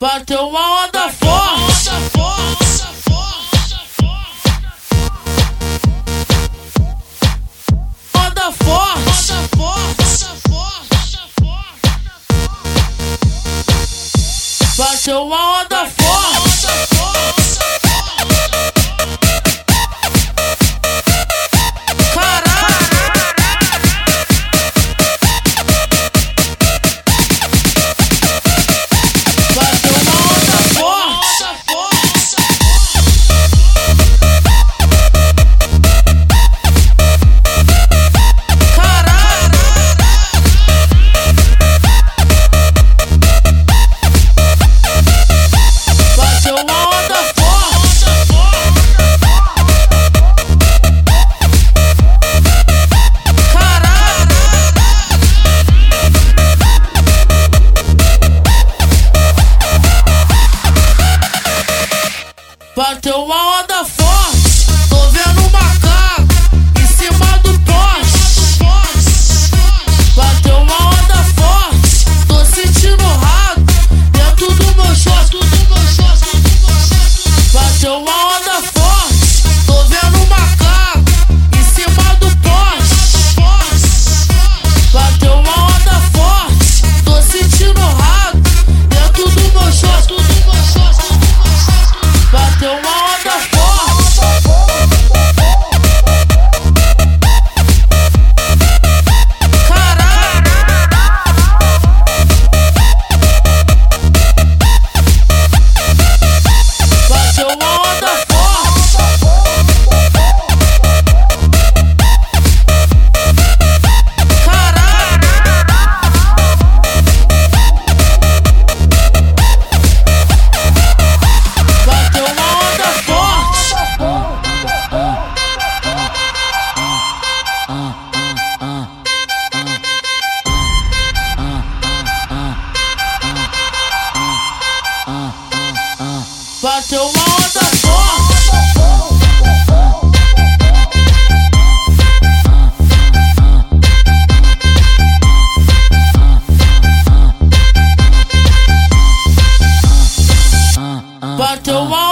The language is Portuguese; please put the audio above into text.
Bateu uma onda forte. Onda forte. Bateu uma onda forte. Caralho. Bateu uma onda forte. Caralho. Bateu uma onda forte. Caralho. Bateu uma onda forte. Tô vendo um macaco em cima do poste. Bateu uma onda forte. Tô sentindo rato dentro do meu short. Bateu uma onda forte. Tô vendo um macaco em cima do poste. Bateu uma onda forte. Tô sentindo rato dentro do meu short. Bateu uma onda forte. Caralho. Bateu uma onda forte. Caralho. Bateu uma onda forte. Bateu uma onda forte. Bateu uma